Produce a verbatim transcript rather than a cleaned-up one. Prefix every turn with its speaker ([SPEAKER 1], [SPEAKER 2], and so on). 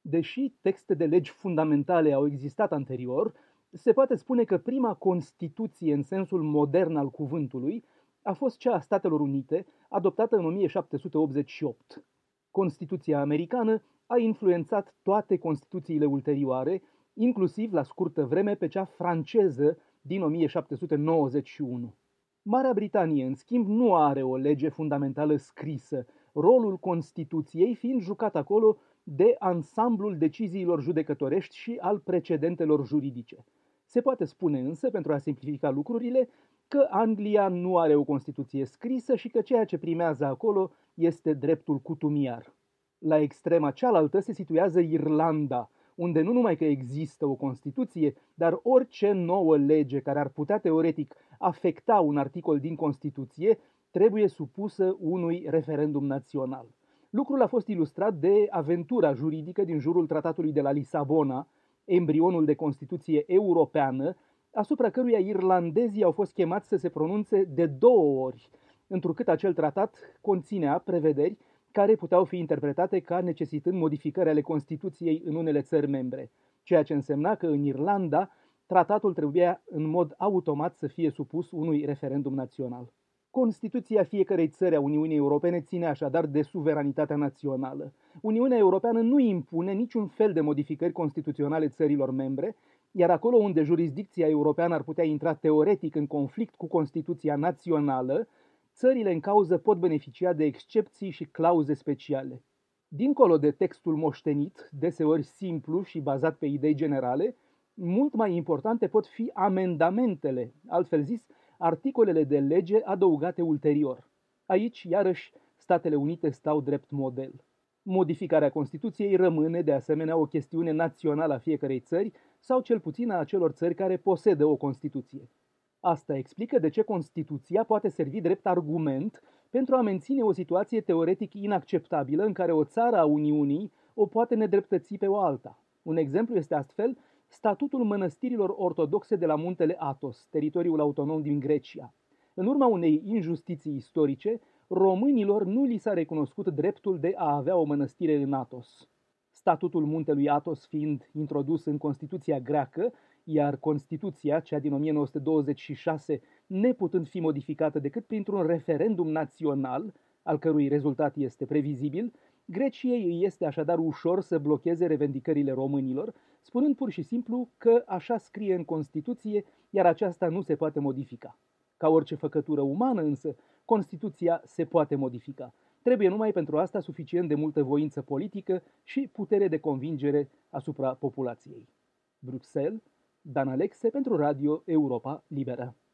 [SPEAKER 1] Deși texte de legi fundamentale au existat anterior, se poate spune că prima Constituție în sensul modern al cuvântului a fost cea a Statelor Unite, adoptată în o mie șapte sute optzeci și opt. Constituția americană a influențat toate Constituțiile ulterioare, inclusiv la scurtă vreme pe cea franceză din o mie șapte sute nouăzeci și unu. Marea Britanie, în schimb, nu are o lege fundamentală scrisă, rolul Constituției fiind jucat acolo de ansamblul deciziilor judecătorești și al precedentelor juridice. Se poate spune însă, pentru a simplifica lucrurile, că Anglia nu are o Constituție scrisă și că ceea ce primează acolo este dreptul cutumiar. La extrema cealaltă se situează Irlanda, unde nu numai că există o Constituție, dar orice nouă lege care ar putea teoretic afecta un articol din Constituție trebuie supusă unui referendum național. Lucrul a fost ilustrat de aventura juridică din jurul Tratatului de la Lisabona, embrionul de Constituție europeană, asupra căruia irlandezii au fost chemați să se pronunțe de două ori, întrucât acel tratat conținea prevederi care puteau fi interpretate ca necesitând modificări ale Constituției în unele țări membre, ceea ce însemna că în Irlanda tratatul trebuia în mod automat să fie supus unui referendum național. Constituția fiecărei țări a Uniunii Europene ține așadar de suveranitatea națională. Uniunea Europeană nu impune niciun fel de modificări constituționale țărilor membre, iar acolo unde jurisdicția europeană ar putea intra teoretic în conflict cu Constituția națională, țările în cauză pot beneficia de excepții și clauze speciale. Dincolo de textul moștenit, deseori simplu și bazat pe idei generale, mult mai importante pot fi amendamentele, altfel zis, articolele de lege adăugate ulterior. Aici, iarăși, Statele Unite stau drept model. Modificarea Constituției rămâne, de asemenea, o chestiune națională a fiecărei țări sau cel puțin a acelor țări care posedă o Constituție. Asta explică de ce Constituția poate servi drept argument pentru a menține o situație teoretic inacceptabilă în care o țară a Uniunii o poate nedreptăți pe o alta. Un exemplu este astfel statutul mănăstirilor ortodoxe de la muntele Athos, teritoriul autonom din Grecia. În urma unei injustiții istorice, românilor nu li s-a recunoscut dreptul de a avea o mănăstire în Athos. Statutul muntelui Athos fiind introdus în Constituția greacă, iar Constituția, cea din o mie nouă sute douăzeci și șase, neputând fi modificată decât printr-un referendum național, al cărui rezultat este previzibil, Greciei îi este așadar ușor să blocheze revendicările românilor, spunând pur și simplu că așa scrie în Constituție, iar aceasta nu se poate modifica. Ca orice făcătură umană însă, Constituția se poate modifica. Trebuie numai pentru asta suficient de multă voință politică și putere de convingere asupra populației. Bruxelles, Dan Alexe pentru Radio Europa Liberă.